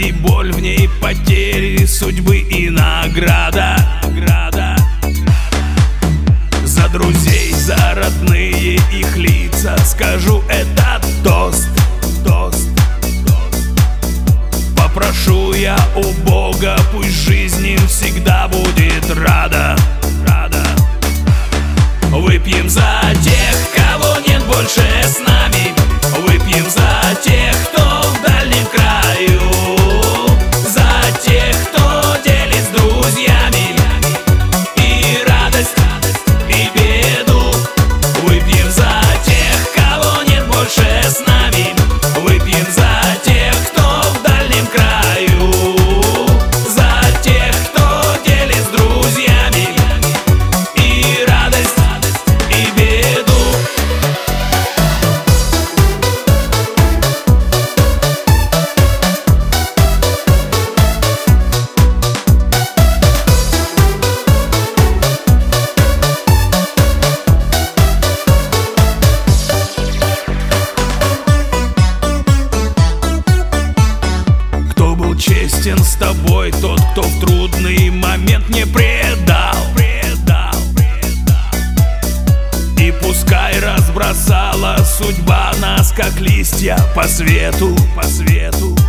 и боль в ней, потери судьбы и награда. За друзей, за родные их лица скажу этот тост. Попрошу я у Бога, пусть жизнь им всегда будет рада. Выпьем за тех, кого нет больше с нами. Выпьем за тех, кто в дальнем краю. За тех, кто делит с друзьями и радость, и беду. Выпьем за тех, кого нет больше с нами. Выпьем за тех, кто в дальнем краю. За тех, кто делит с друзьями и радость, и беду. Честен с тобой тот, кто в трудный момент не предал. И пускай разбросала судьба нас, как листья по свету.